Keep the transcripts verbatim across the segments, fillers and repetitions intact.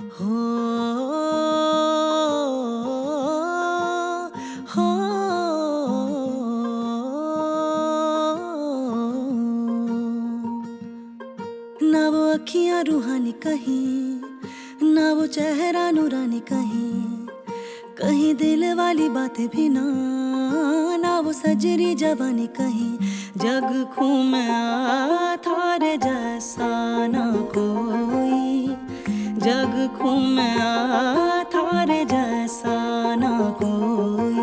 हो हो ना वो अखियां रूहानी कहीं, ना वो चेहरा नूरानी कहीं, कहीं दिल वाली बातें भी ना, ना वो सजरी जवानी कहीं। जग घूमा थारे जैसा ना कोई, जग घूमा थारे जैसा ना कोई।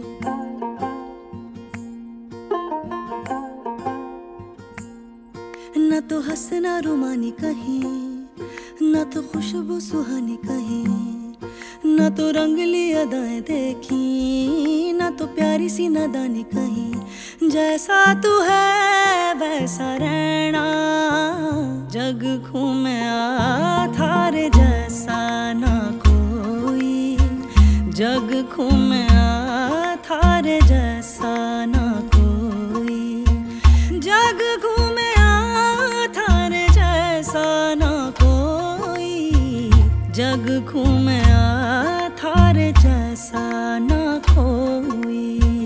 न तो हंसना रुमानी कहीं, न तो खुशबू सुहानी कहीं, न तो रंगली अदाएं देखी, न तो प्यारी सी नादानी कहीं। जैसा तू है वैसा रहना, जग घूमे थारे जैसा ना कोई, जग घूमे थारे जैसा ना कोई, जग घूमे थारे जैसा ना कोई, जग घूमे थारे जैसा ना कोई।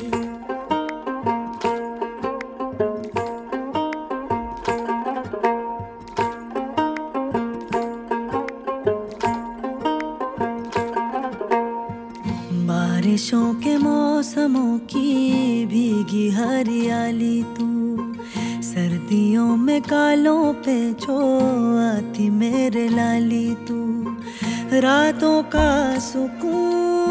बारिशों के मौसमों की भीगी हरियाली तू, सर्दियों में कालों पे जो आती मेरे लाली तू। रातों का सुकून,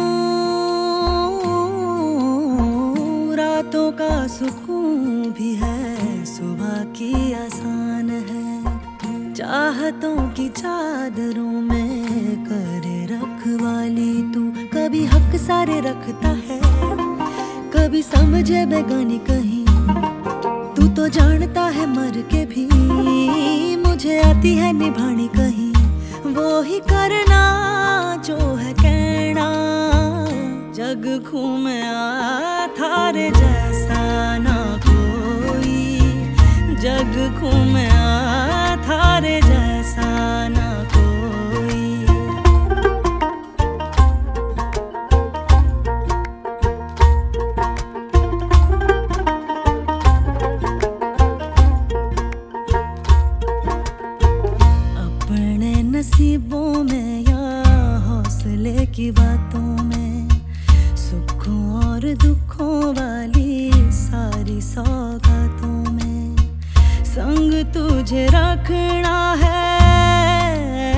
रातों का सुकून भी है, सुबह की आसान है। चाहतों की चादरों में करे रखवाली तू, कभी हक सारे रखता है, कभी समझे बेगानी कहीं। तू तो जानता है मर के भी मुझे आती है निभानी कहीं। वो ही करना जो है कहना, जग घूमे थारे जैसा ना कोई, जग घूमे थारे जैसा ना कोई। नसीबों में या हौसले की बातों में, सुखों और दुखों वाली सारी सौगातों में, संग तुझे रखना है,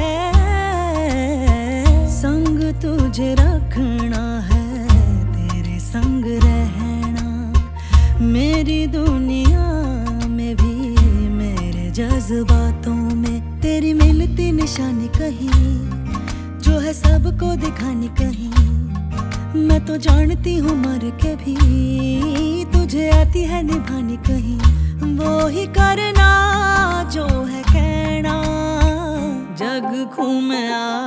संग तुझे रखना है, तेरे संग रहना। मेरी दुनिया में भी मेरे जज्बातों में तेरी मिलती निशानी कहीं, जो है सबको दिखानी कहीं। मैं तो जानती हूँ मर के भी तुझे आती है निभानी कहीं। वो ही करना जो है कहना, जग घूमे